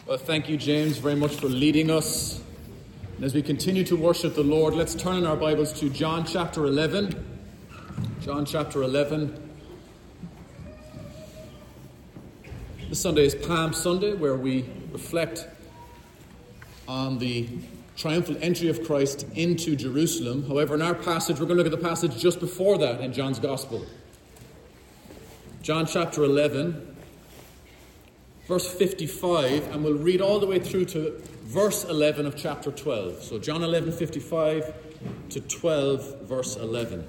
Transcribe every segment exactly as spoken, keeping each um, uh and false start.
Well, thank you, James, very much for leading us. And as we continue to worship the Lord, let's turn in our Bibles to John chapter eleven. John chapter eleven. This Sunday is Palm Sunday, where we reflect on the triumphal entry of Christ into Jerusalem. However, in our passage, we're going to look at the passage just before that in John's Gospel. John chapter eleven, verse fifty-five, and we'll read all the way through to verse eleven of chapter twelve. So John eleven, fifty-five to twelve, verse eleven.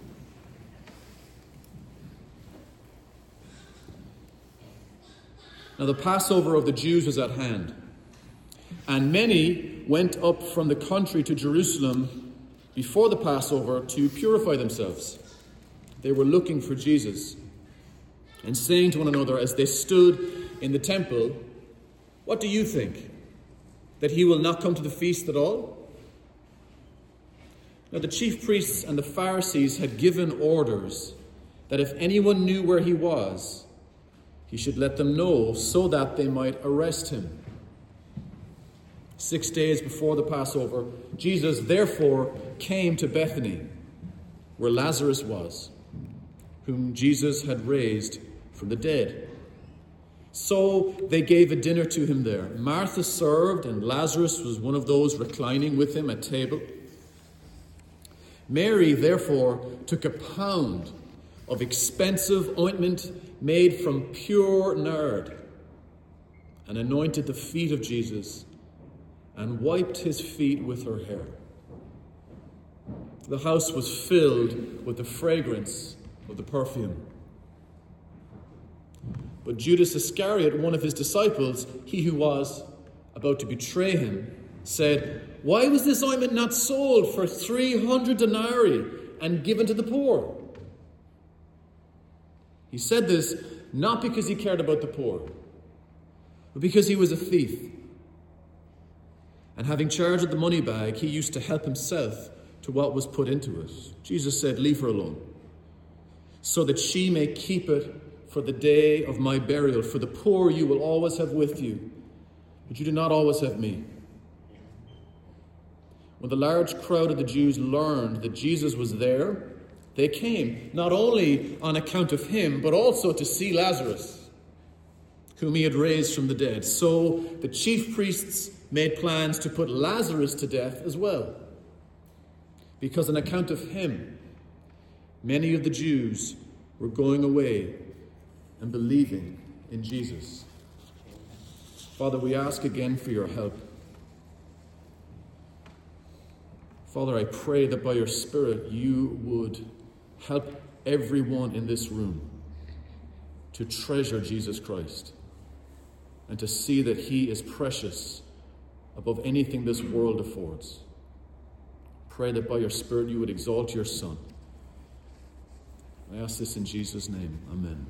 Now the Passover of the Jews was at hand, and many went up from the country to Jerusalem before the Passover to purify themselves. They were looking for Jesus, and saying to one another as they stood in the temple, "What do you think? That he will not come to the feast at all?" Now the chief priests and the Pharisees had given orders that if anyone knew where he was, he should let them know so that they might arrest him. Six days before the Passover, Jesus therefore came to Bethany, where Lazarus was, whom Jesus had raised from the dead. So they gave a dinner to him there. Martha served, and Lazarus was one of those reclining with him at table. Mary therefore took a pound of expensive ointment made from pure nard, and anointed the feet of Jesus, and wiped his feet with her hair. The house was filled with the fragrance of the perfume. But Judas Iscariot, one of his disciples, he who was about to betray him, said, "Why was this ointment not sold for three hundred denarii and given to the poor?" He said this not because he cared about the poor, but because he was a thief. And having charge of the money bag, he used to help himself to what was put into it. Jesus said, "Leave her alone, so that she may keep it for the day of my burial. For the poor you will always have with you, but you do not always have me." When the large crowd of the Jews learned that Jesus was there, they came, not only on account of him, but also to see Lazarus, whom he had raised from the dead. So the chief priests made plans to put Lazarus to death as well, because on account of him, many of the Jews were going away and believing in Jesus. Father, we ask again for your help. Father, I pray that by your Spirit you would help everyone in this room to treasure Jesus Christ and to see that he is precious above anything this world affords. Pray that by your Spirit you would exalt your Son. I ask this in Jesus' name. Amen.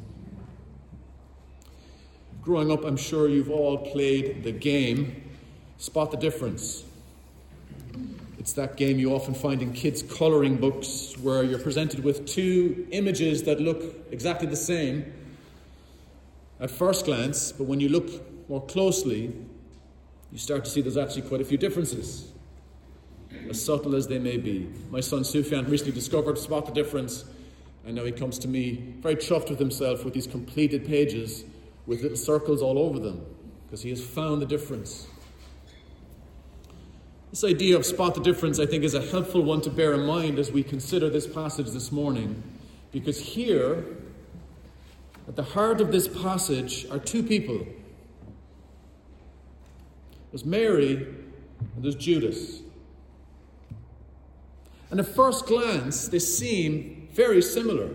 Growing up, I'm sure you've all played the game Spot the Difference. It's that game you often find in kids' coloring books, where you're presented with two images that look exactly the same at first glance, but when you look more closely, you start to see there's actually quite a few differences, as subtle as they may be. My son Sufyan recently discovered Spot the Difference, and now he comes to me very chuffed with himself with these completed pages with little circles all over them, because he has found the difference. This idea of spot the difference, I think, is a helpful one to bear in mind as we consider this passage this morning, because here, at the heart of this passage, are two people. There's Mary and there's Judas. And at first glance, they seem very similar.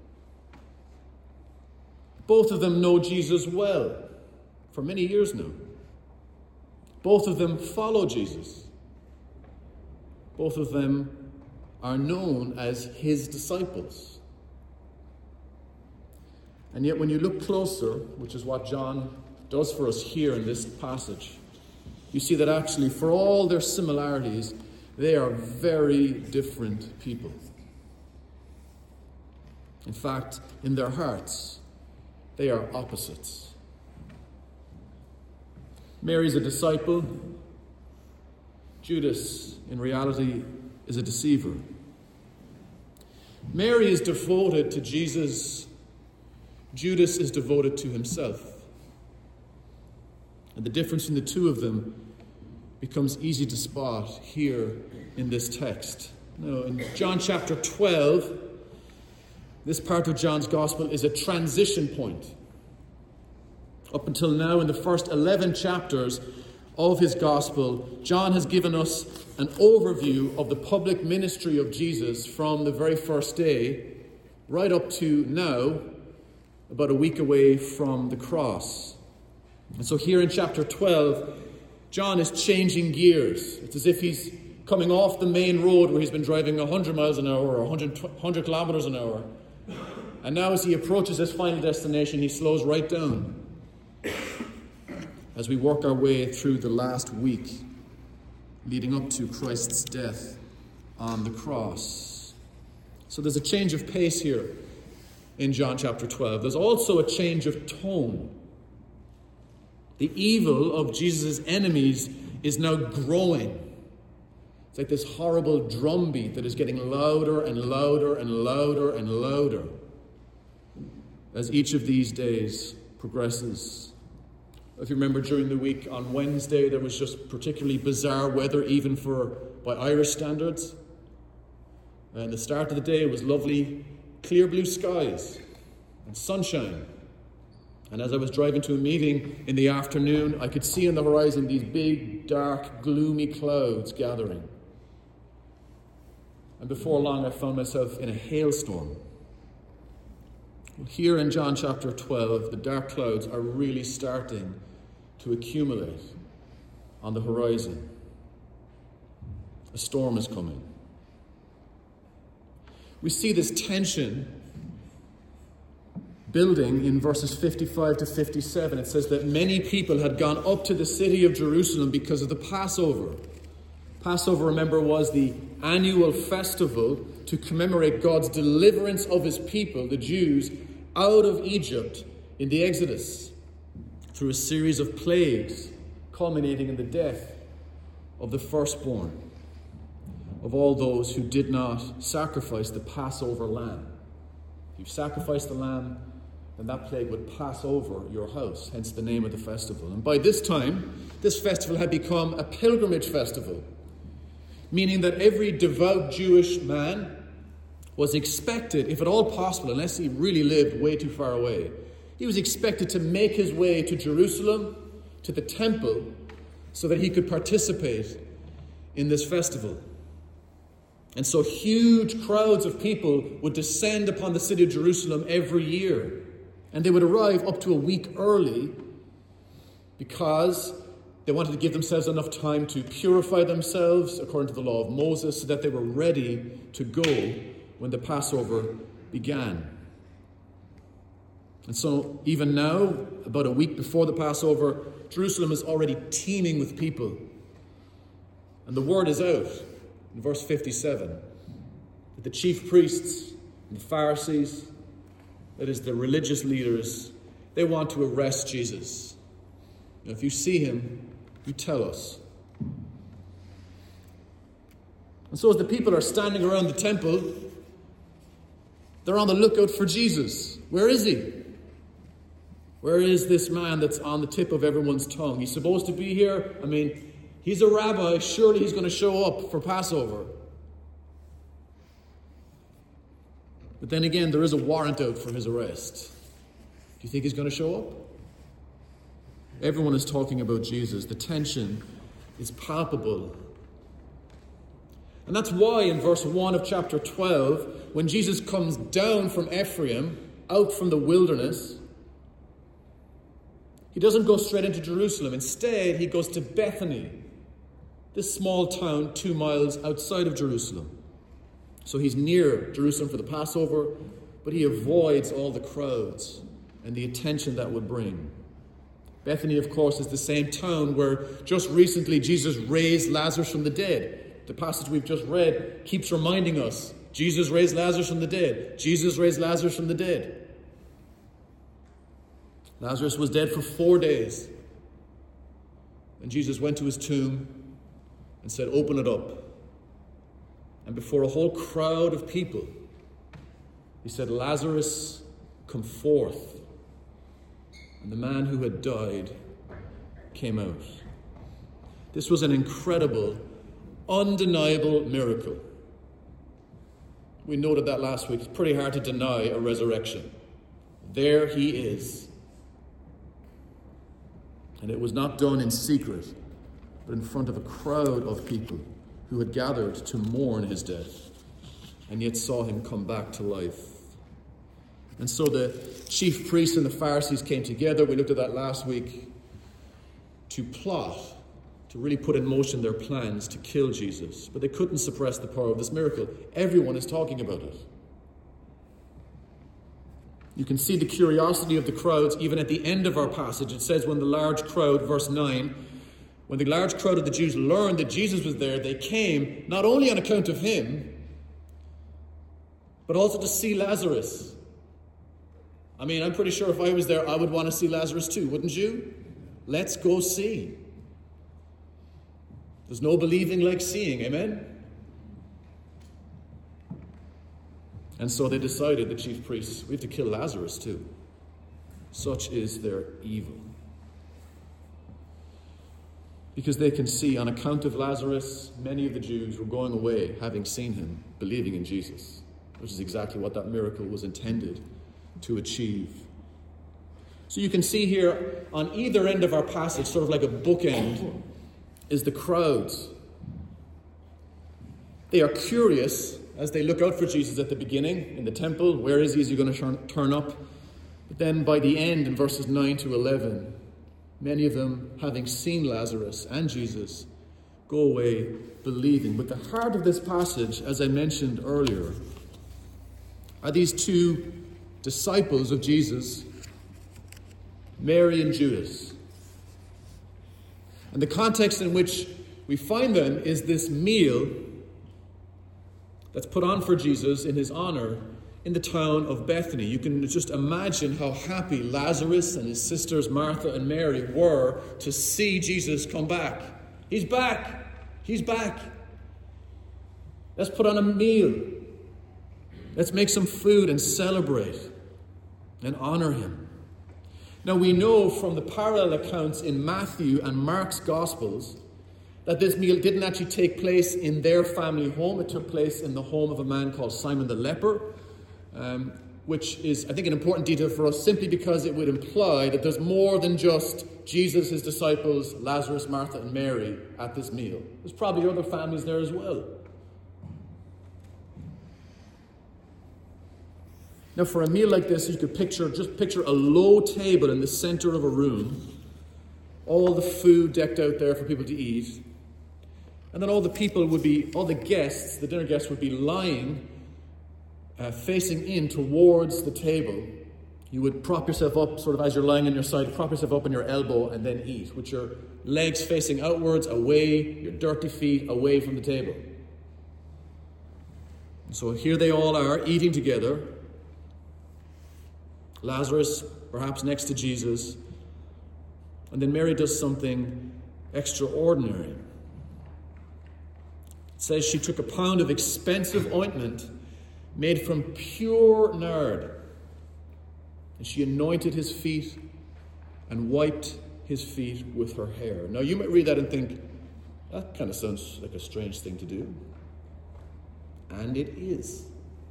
Both of them know Jesus well for many years now. Both of them follow Jesus. Both of them are known as his disciples. And yet when you look closer, which is what John does for us here in this passage, you see that actually, for all their similarities, they are very different people. In fact, in their hearts, they are opposites. Mary's a disciple. Judas, in reality, is a deceiver. Mary is devoted to Jesus. Judas is devoted to himself. And the difference in the two of them becomes easy to spot here in this text. Now, in John chapter twelve, this part of John's Gospel is a transition point. Up until now, in the first eleven chapters of his Gospel, John has given us an overview of the public ministry of Jesus from the very first day right up to now, about a week away from the cross. And so here in chapter twelve, John is changing gears. It's as if he's coming off the main road where he's been driving one hundred miles an hour or one hundred, one hundred kilometers an hour. And now as he approaches his final destination, he slows right down as we work our way through the last week leading up to Christ's death on the cross. So there's a change of pace here in John chapter twelve. There's also a change of tone. The evil of Jesus' enemies is now growing. It's like this horrible drumbeat that is getting louder and louder and louder and louder as each of these days progresses. If you remember, during the week on Wednesday, there was just particularly bizarre weather, even for by Irish standards. And the start of the day was lovely, clear blue skies and sunshine. And as I was driving to a meeting in the afternoon, I could see on the horizon these big, dark, gloomy clouds gathering. And before long, I found myself in a hailstorm. Well, here in John chapter twelve, the dark clouds are really starting to accumulate on the horizon. A storm is coming. We see this tension building in verses fifty-five to fifty-seven. It says that many people had gone up to the city of Jerusalem because of the Passover. Passover, remember, was the annual festival to commemorate God's deliverance of his people, the Jews, out of Egypt in the Exodus through a series of plagues culminating in the death of the firstborn of all those who did not sacrifice the Passover lamb. If you sacrificed the lamb, then that plague would pass over your house, hence the name of the festival. And by this time, this festival had become a pilgrimage festival, meaning that every devout Jewish man was expected, if at all possible, unless he really lived way too far away, he was expected to make his way to Jerusalem, to the temple, so that he could participate in this festival. And so huge crowds of people would descend upon the city of Jerusalem every year. And they would arrive up to a week early because they wanted to give themselves enough time to purify themselves according to the law of Moses, so that they were ready to go when the Passover began. And so even now, about a week before the Passover, Jerusalem is already teeming with people. And the word is out in verse fifty-seven that the chief priests and the Pharisees, that is the religious leaders, they want to arrest Jesus. Now, if you see him, you tell us. And so as the people are standing around the temple, they're on the lookout for Jesus. Where is he? Where is this man that's on the tip of everyone's tongue? He's supposed to be here. I mean, he's a rabbi. Surely he's going to show up for Passover. But then again, there is a warrant out for his arrest. Do you think he's going to show up? Everyone is talking about Jesus. The tension is palpable. And that's why in verse one of chapter twelve, when Jesus comes down from Ephraim, out from the wilderness, he doesn't go straight into Jerusalem. Instead, he goes to Bethany, this small town two miles outside of Jerusalem. So he's near Jerusalem for the Passover, but he avoids all the crowds and the attention that would bring. Bethany, of course, is the same town where just recently Jesus raised Lazarus from the dead. The passage we've just read keeps reminding us, Jesus raised Lazarus from the dead. Jesus raised Lazarus from the dead. Lazarus was dead for four days. And Jesus went to his tomb and said, "Open it up." And before a whole crowd of people, he said, "Lazarus, come forth." And the man who had died came out. This was an incredible, undeniable miracle. We noted that last week. It's pretty hard to deny a resurrection. There he is. And it was not done in secret, but in front of a crowd of people who had gathered to mourn his death, and yet saw him come back to life. And so the chief priests and the Pharisees came together, we looked at that last week, to plot, to really put in motion their plans to kill Jesus. But they couldn't suppress the power of this miracle. Everyone is talking about it. You can see the curiosity of the crowds even at the end of our passage. It says, when the large crowd, verse nine, when the large crowd of the Jews learned that Jesus was there, they came not only on account of him, but also to see Lazarus. I mean, I'm pretty sure if I was there, I would want to see Lazarus too, wouldn't you? Let's go see. There's no believing like seeing, amen? And so they decided, the chief priests, we have to kill Lazarus too. Such is their evil. Because they can see, on account of Lazarus, many of the Jews were going away, having seen him, believing in Jesus, which is exactly what that miracle was intended to achieve. So you can see here, on either end of our passage, sort of like a bookend, is the crowds. They are curious as they look out for Jesus at the beginning in the temple. Where is he? Is he going to turn, turn up? But then by the end, in verses nine to eleven, many of them, having seen Lazarus and Jesus, go away believing. But the heart of this passage, as I mentioned earlier, are these two disciples of Jesus, Mary and Judas. And the context in which we find them is this meal that's put on for Jesus in his honor in the town of Bethany. You can just imagine how happy Lazarus and his sisters Martha and Mary were to see Jesus come back. He's back. He's back. Let's put on a meal. Let's make some food and celebrate and honor him. Now we know from the parallel accounts in Matthew and Mark's Gospels that this meal didn't actually take place in their family home. It took place in the home of a man called Simon the leper, um, which is, I think, an important detail for us simply because it would imply that there's more than just Jesus, his disciples, Lazarus, Martha, and Mary at this meal. There's probably other families there as well. Now, for a meal like this, you could picture, just picture a low table in the center of a room, all the food decked out there for people to eat, and then all the people would be, all the guests, the dinner guests would be lying, uh, facing in towards the table. You would prop yourself up, sort of as you're lying on your side, prop yourself up on your elbow and then eat, with your legs facing outwards, away, your dirty feet away from the table. So here they all are, eating together. Lazarus, perhaps next to Jesus. And then Mary does something extraordinary. It says she took a pound of expensive ointment made from pure nard, and she anointed his feet and wiped his feet with her hair. Now you might read that and think, that kind of sounds like a strange thing to do. And it is.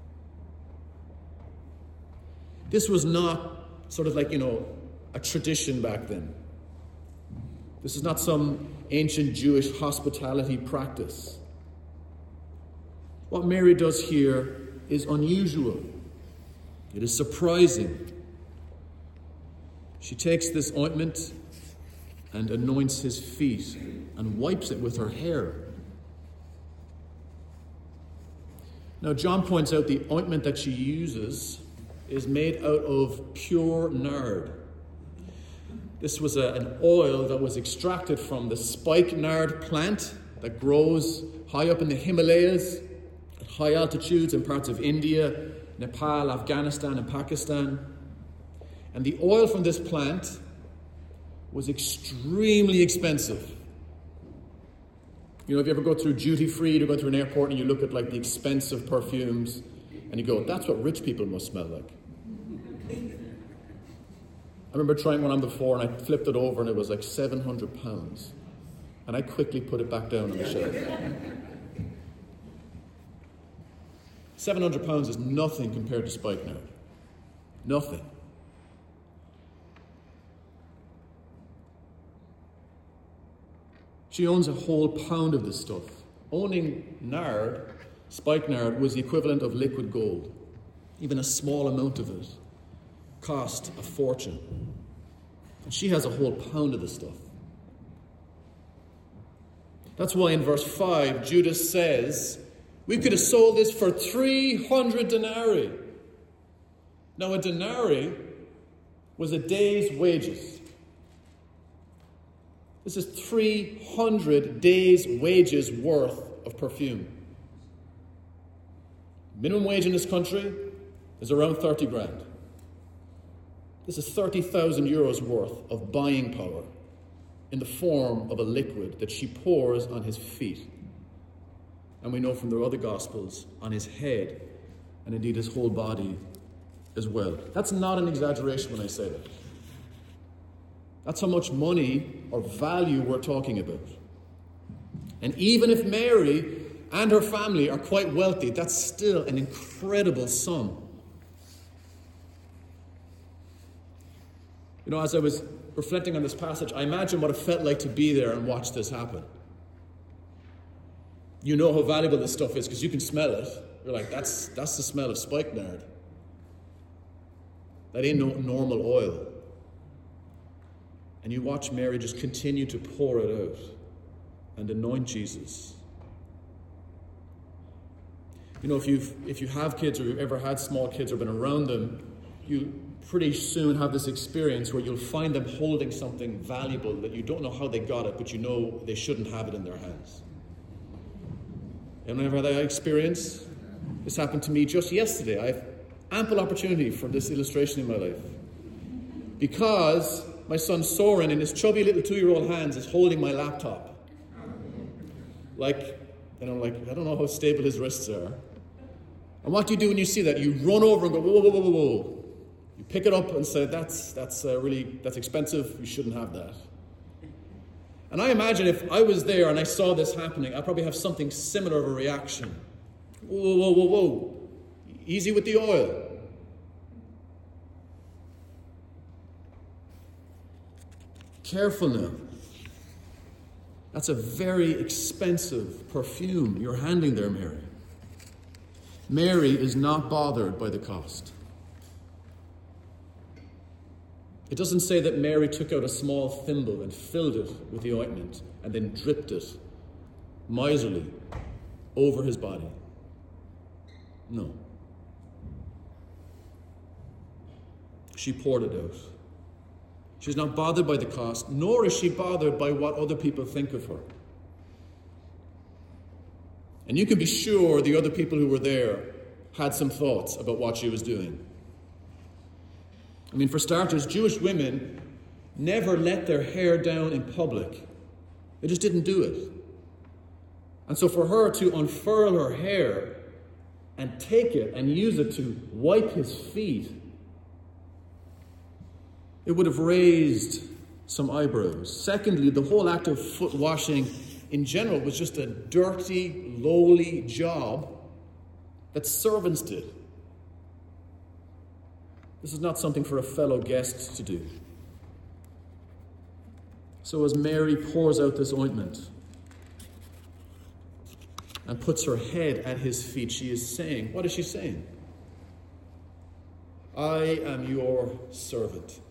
This was not sort of like, you know, a tradition back then. This is not some ancient Jewish hospitality practice. What Mary does here is unusual. It is surprising. She takes this ointment and anoints his feet and wipes it with her hair. Now, John points out the ointment that she uses is made out of pure nard. This was a, an oil that was extracted from the spikenard plant that grows high up in the Himalayas, at high altitudes in parts of India, Nepal, Afghanistan, and Pakistan. And the oil from this plant was extremely expensive. You know, if you ever go through duty free, you go through an airport and you look at like the expensive perfumes and you go, that's what rich people must smell like. I remember trying one on before and I flipped it over and it was like seven hundred pounds. And I quickly put it back down on the shelf. seven hundred pounds is nothing compared to Spikenard. Nothing. She owns a whole pound of this stuff. Owning nard, spikenard, was the equivalent of liquid gold. Even a small amount of it cost a fortune. And she has a whole pound of this stuff. That's why in verse five, Judas says, we could have sold this for three hundred denarii. Now, a denarii was a day's wages. This is three hundred days' wages worth of perfume. Minimum wage in this country is around thirty grand. This is thirty thousand euros worth of buying power in the form of a liquid that she pours on his feet. And we know from the other Gospels, on his head, and indeed his whole body as well. That's not an exaggeration when I say that. That's how much money or value we're talking about. And even if Mary and her family are quite wealthy, that's still an incredible sum. You know, as I was reflecting on this passage, I imagine what it felt like to be there and watch this happen. You know how valuable this stuff is because you can smell it. You're like, that's that's the smell of spikenard. That ain't no normal oil. And you watch Mary just continue to pour it out and anoint Jesus. You know, if you've if you have kids or you've ever had small kids or been around them, you pretty soon have this experience where you'll find them holding something valuable that you don't know how they got it, but you know they shouldn't have it in their hands. Anyone ever had that experience? This happened to me just yesterday. I have ample opportunity for this illustration in my life. Because my son Soren, in his chubby little two-year-old hands, is holding my laptop. Like, you know, like, I don't know how stable his wrists are. And what do you do when you see that? You run over and go, whoa, whoa, whoa, whoa, whoa. You pick it up and say, that's that's uh, really, that's expensive. You shouldn't have that. And I imagine if I was there and I saw this happening, I'd probably have something similar of a reaction. Whoa, whoa, whoa, whoa. Easy with the oil. Careful now. That's a very expensive perfume you're handling there, Mary. Mary is not bothered by the cost. It doesn't say that Mary took out a small thimble and filled it with the ointment and then dripped it miserly over his body. No. She poured it out. She's not bothered by the cost, nor is she bothered by what other people think of her. And you can be sure the other people who were there had some thoughts about what she was doing. I mean, for starters, Jewish women never let their hair down in public. They just didn't do it. And so for her to unfurl her hair and take it and use it to wipe his feet, it would have raised some eyebrows. Secondly, the whole act of foot washing in general was just a dirty, lowly job that servants did. This is not something for a fellow guest to do. So as Mary pours out this ointment and puts her head at his feet, she is saying, what is she saying? I am your servant.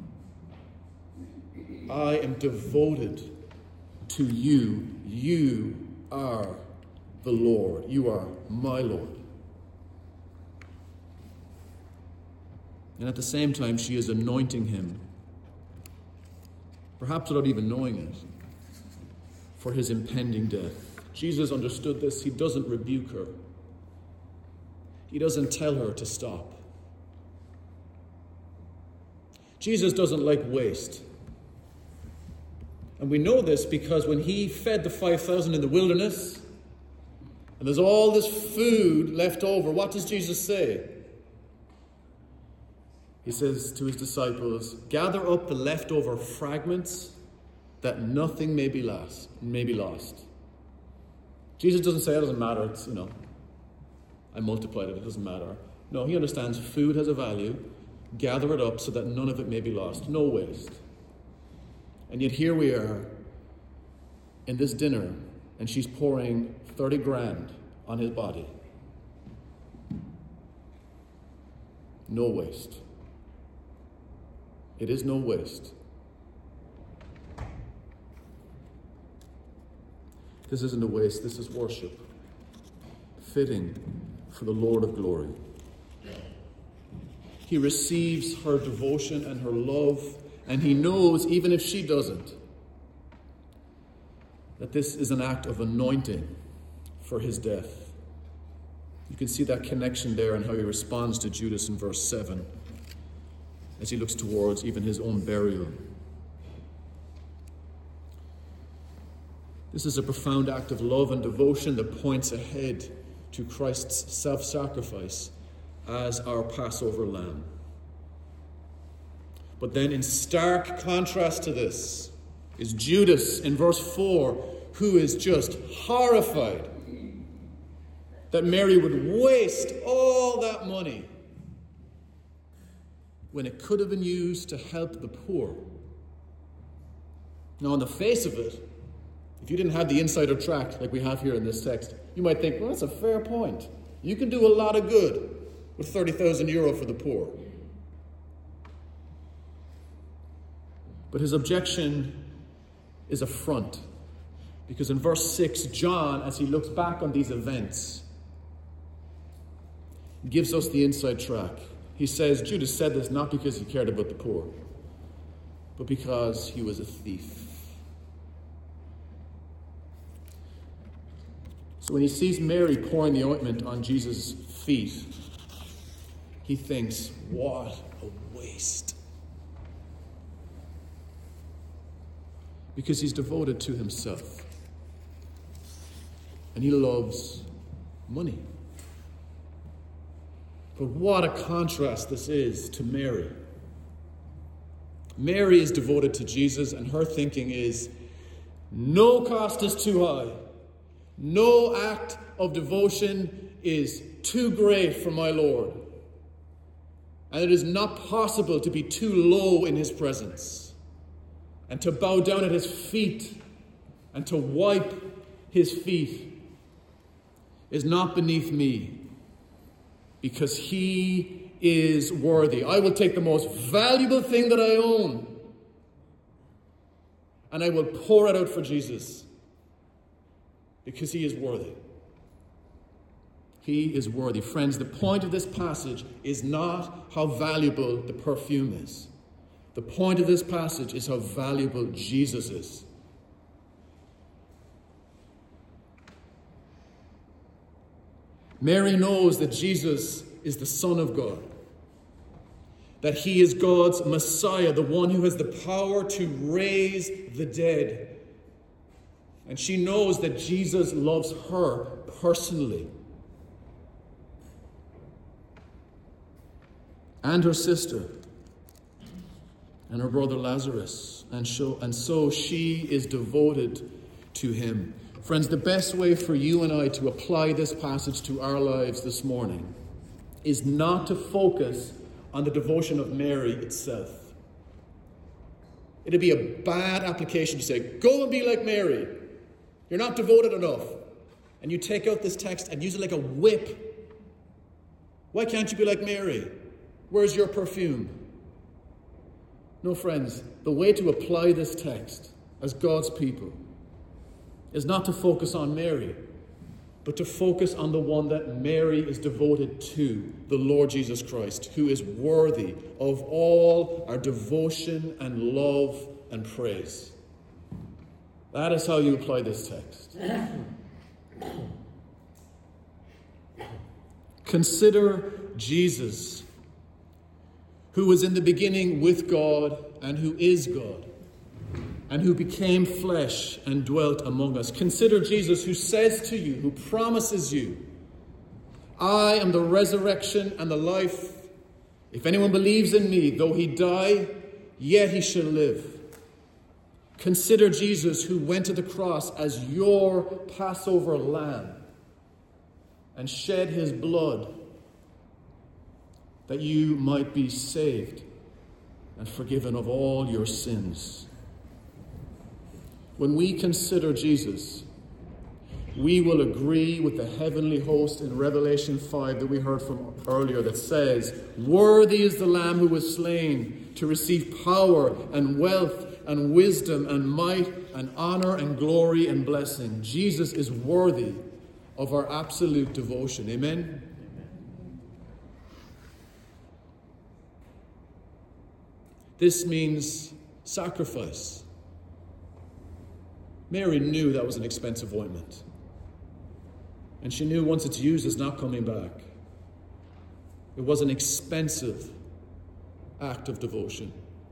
I am devoted to you. You are the Lord. You are my Lord. And at the same time, she is anointing him, perhaps without even knowing it, for his impending death. Jesus understood this. He doesn't rebuke her. He doesn't tell her to stop. Jesus doesn't like waste. And we know this because when he fed the five thousand in the wilderness, and there's all this food left over, what does Jesus say? He says to his disciples, gather up the leftover fragments that nothing may be lost. May be lost. Jesus doesn't say it doesn't matter, it's, you know, I multiplied it, it doesn't matter. No, he understands food has a value. Gather it up so that none of it may be lost. No waste. And yet here we are in this dinner, and she's pouring thirty grand on his body. No waste. It is no waste. This isn't a waste, this is worship. Fitting for the Lord of glory. He receives her devotion and her love, and he knows, even if she doesn't, that this is an act of anointing for his death. You can see that connection there and how he responds to Judas in verse seven as he looks towards even his own burial. This is a profound act of love and devotion that points ahead to Christ's self-sacrifice as our Passover lamb. But then in stark contrast to this is Judas in verse four, who is just horrified that Mary would waste all that money when it could have been used to help the poor. Now, on the face of it, if you didn't have the insider track like we have here in this text, you might think, well, that's a fair point. You can do a lot of good with thirty thousand euro for the poor. But his objection is a front. Because in verse six, John, as he looks back on these events, gives us the inside track. He says, Judas said this not because he cared about the poor, but because he was a thief. So when he sees Mary pouring the ointment on Jesus' feet, he thinks, what a waste. Because he's devoted to himself. And he loves money. But what a contrast this is to Mary. Mary is devoted to Jesus, and her thinking is, no cost is too high. No act of devotion is too great for my Lord. And it is not possible to be too low in his presence and to bow down at his feet and to wipe his feet is not beneath me, because he is worthy. I will take the most valuable thing that I own and I will pour it out for Jesus. Because he is worthy. He is worthy. Friends, the point of this passage is not how valuable the perfume is. The point of this passage is how valuable Jesus is. Mary knows that Jesus is the Son of God. That he is God's Messiah, the one who has the power to raise the dead. And she knows that Jesus loves her personally. And her sister. And her brother Lazarus. And so, and so she is devoted to him. Friends, the best way for you and I to apply this passage to our lives this morning is not to focus on the devotion of Mary itself. It'd be a bad application to say, go and be like Mary. You're not devoted enough. And you take out this text and use it like a whip. Why can't you be like Mary? Where's your perfume? No, friends, the way to apply this text as God's people is not to focus on Mary, but to focus on the one that Mary is devoted to, the Lord Jesus Christ, who is worthy of all our devotion and love and praise. That is how you apply this text. Consider Jesus, who was in the beginning with God and who is God. and who became flesh and dwelt among us. Consider Jesus, who says to you, who promises you, I am the resurrection and the life. If anyone believes in me, though he die, yet he shall live. Consider Jesus, who went to the cross as your Passover lamb and shed his blood that you might be saved and forgiven of all your sins. When we consider Jesus, we will agree with the heavenly host in Revelation five that we heard from earlier that says, worthy is the Lamb who was slain to receive power and wealth and wisdom and might and honor and glory and blessing. Jesus is worthy of our absolute devotion. Amen? This means sacrifice. Mary knew that was an expensive ointment. And she knew once it's used, it's not coming back. It was an expensive act of devotion.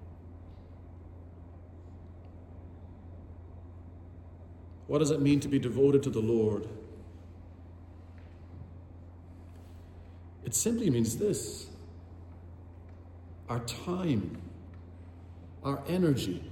What does it mean to be devoted to the Lord? It simply means this: our time, our energy,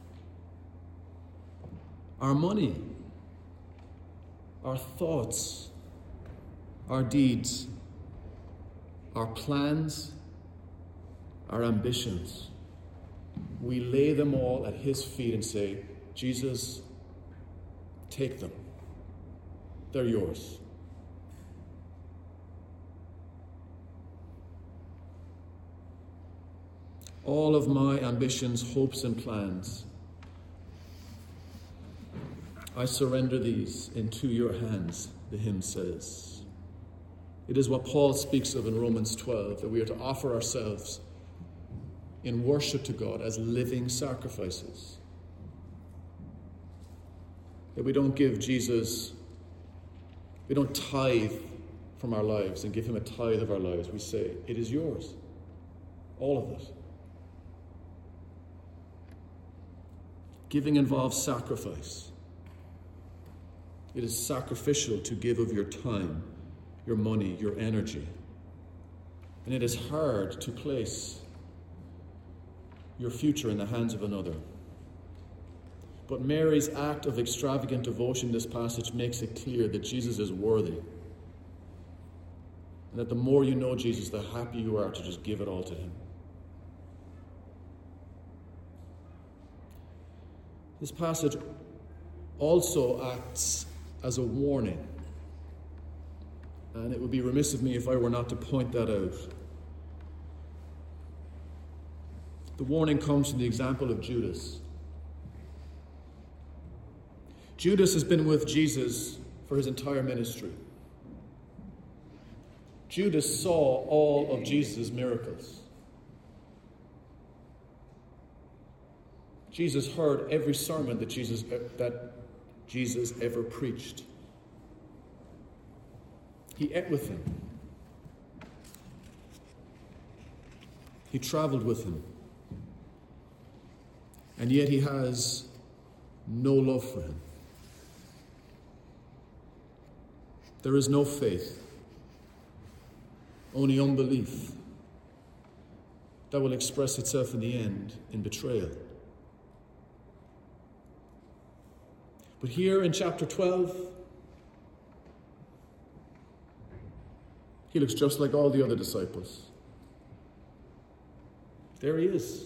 our money, our thoughts, our deeds, our plans, our ambitions. We lay them all at his feet and say, Jesus, take them. They're yours. All of my ambitions, hopes, and plans, I surrender these into your hands, the hymn says. It is what Paul speaks of in Romans twelve, that we are to offer ourselves in worship to God as living sacrifices. That we don't give Jesus, we don't tithe from our lives and give him a tithe of our lives. We say, it is yours, all of it. Giving involves sacrifice. It is sacrificial to give of your time, your money, your energy. And it is hard to place your future in the hands of another. But Mary's act of extravagant devotion in this passage makes it clear that Jesus is worthy. And that the more you know Jesus, the happier you are to just give it all to him. This passage also acts as a warning. And it would be remiss of me if I were not to point that out. The warning comes from the example of Judas. Judas has been with Jesus for his entire ministry. Judas saw all of Jesus' miracles. Jesus heard every sermon that Jesus, that Jesus ever preached. He ate with him. He traveled with him. And yet he has no love for him. There is no faith, only unbelief that will express itself in the end in betrayal. But here in chapter twelve, he looks just like all the other disciples. There he is,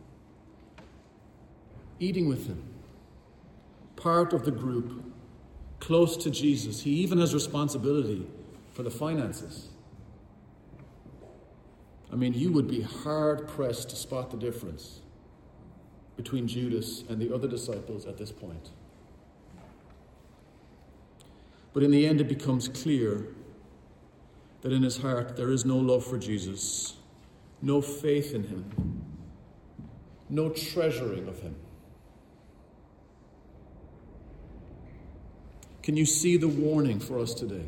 eating with him, part of the group, close to Jesus. He even has responsibility for the finances. I mean, you would be hard-pressed to spot the difference between Judas and the other disciples at this point. But in the end, it becomes clear that in his heart there is no love for Jesus, no faith in him, no treasuring of him. Can you see the warning for us today?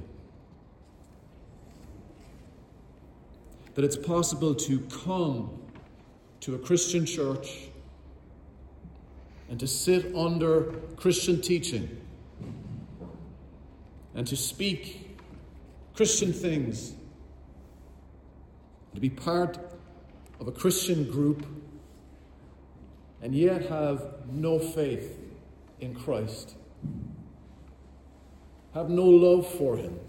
That it's possible to come to a Christian church, and to sit under Christian teaching and to speak Christian things, to be part of a Christian group and yet have no faith in Christ, have no love for him,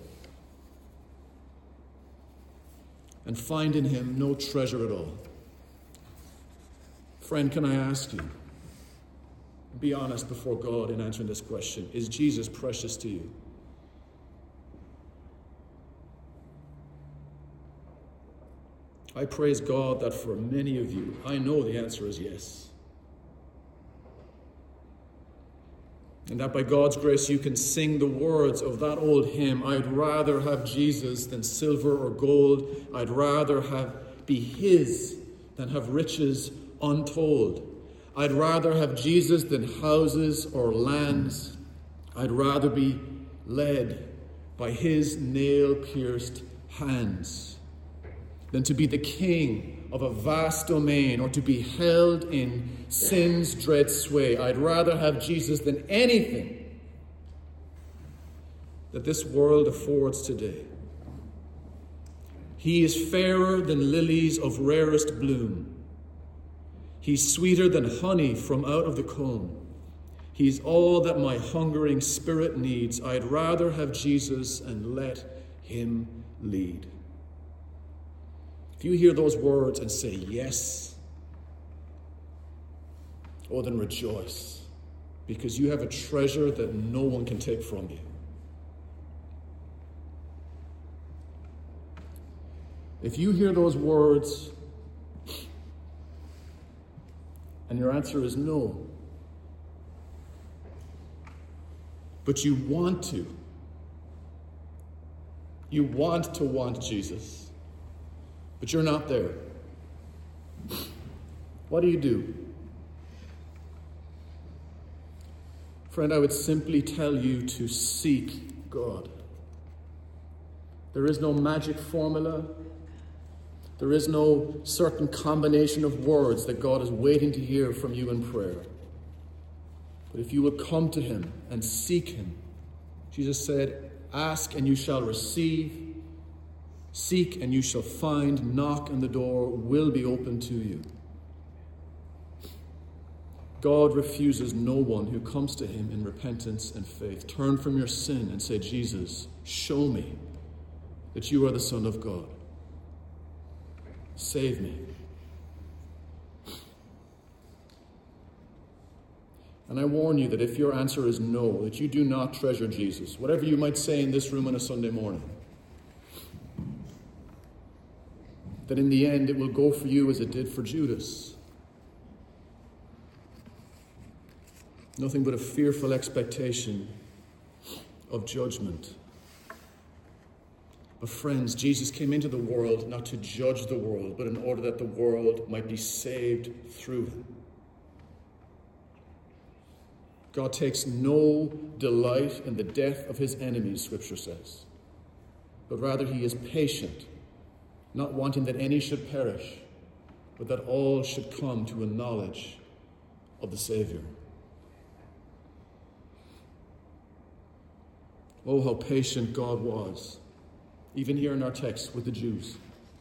and find in him no treasure at all. Friend, can I ask you, be honest before God in answering this question, is Jesus precious to you? I praise God that for many of you, I know the answer is yes. And that by God's grace you can sing the words of that old hymn, I'd rather have Jesus than silver or gold. I'd rather have be his than have riches untold. I'd rather have Jesus than houses or lands. I'd rather be led by his nail-pierced hands than to be the king of a vast domain or to be held in sin's dread sway. I'd rather have Jesus than anything that this world affords today. He is fairer than lilies of rarest bloom. He's sweeter than honey from out of the comb. He's all that my hungering spirit needs. I'd rather have Jesus and let him lead. If you hear those words and say yes, oh, then rejoice, because you have a treasure that no one can take from you. If you hear those words and your answer is no, but you want to, you want to want Jesus, but you're not there, what do you do? Friend, I would simply tell you to seek God. There is no magic formula. There is no certain combination of words that God is waiting to hear from you in prayer. But if you will come to him and seek him, Jesus said, ask and you shall receive, seek and you shall find, knock and the door will be open to you. God refuses no one who comes to him in repentance and faith. Turn from your sin and say, Jesus, show me that you are the Son of God. Save me. And I warn you that if your answer is no, that you do not treasure Jesus, whatever you might say in this room on a Sunday morning, that in the end it will go for you as it did for Judas. Nothing but a fearful expectation of judgment. But friends, Jesus came into the world not to judge the world, but in order that the world might be saved through him. God takes no delight in the death of his enemies, Scripture says, but rather he is patient, not wanting that any should perish, but that all should come to a knowledge of the Savior. Oh, how patient God was, even here in our text with the Jews.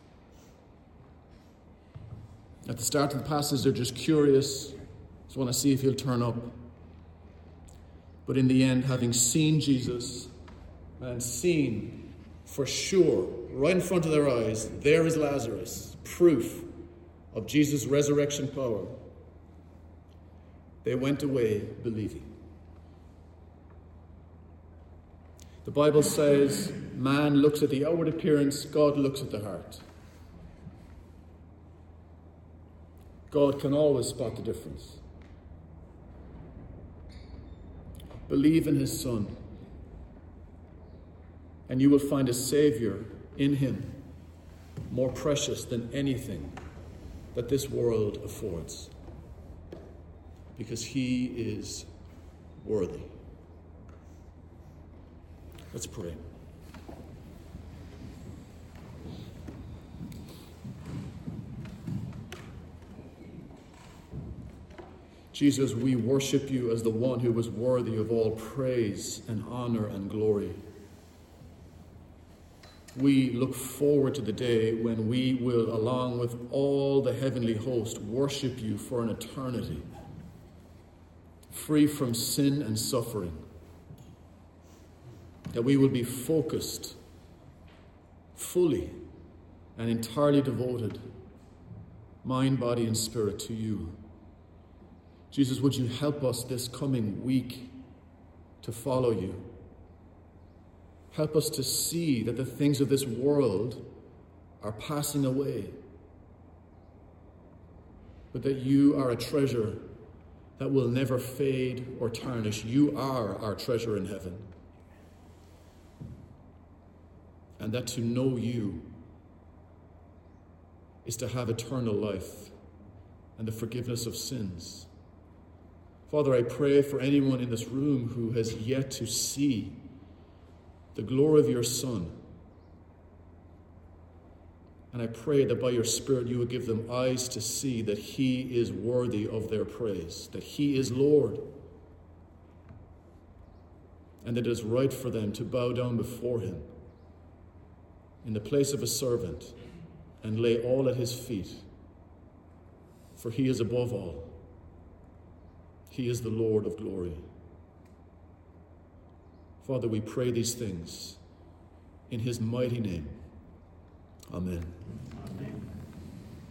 At the start of the passage, they're just curious, just want to see if he'll turn up. But in the end, having seen Jesus and seen for sure, right in front of their eyes, there is Lazarus, proof of Jesus' resurrection power, they went away believing. The Bible says man looks at the outward appearance, God looks at the heart. God can always spot the difference. Believe in his Son, and you will find a Savior in him more precious than anything that this world affords, because he is worthy. Let's pray. Jesus, we worship you as the one who was worthy of all praise and honor and glory. We look forward to the day when we will, along with all the heavenly host, worship you for an eternity, free from sin and suffering. That we will be focused, fully and entirely devoted, mind, body, and spirit to you. Jesus, would you help us this coming week to follow you? Help us to see that the things of this world are passing away, but that you are a treasure that will never fade or tarnish. You are our treasure in heaven. And that to know you is to have eternal life and the forgiveness of sins. Father, I pray for anyone in this room who has yet to see the glory of your Son. And I pray that by your Spirit you would give them eyes to see that he is worthy of their praise, that he is Lord, and that it is right for them to bow down before him in the place of a servant and lay all at his feet, for he is above all. He is the Lord of glory. Father, we pray these things in his mighty name. Amen.